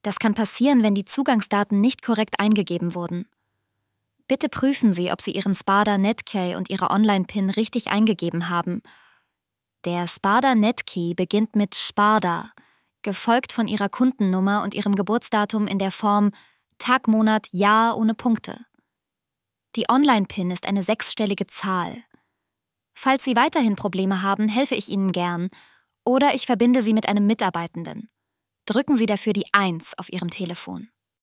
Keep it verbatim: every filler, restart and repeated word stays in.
Das kann passieren, wenn die Zugangsdaten nicht korrekt eingegeben wurden. Bitte prüfen Sie, ob Sie Ihren Sparda Netkey und Ihre Online-PIN richtig eingegeben haben. Der Sparda Netkey beginnt mit Sparda, gefolgt von Ihrer Kundennummer und Ihrem Geburtsdatum in der Form Tag, Monat, Jahr ohne Punkte. Die Online-PIN ist eine sechsstellige Zahl. Falls Sie weiterhin Probleme haben, helfe ich Ihnen gern oder ich verbinde Sie mit einem Mitarbeitenden. Drücken Sie dafür die eins auf Ihrem Telefon.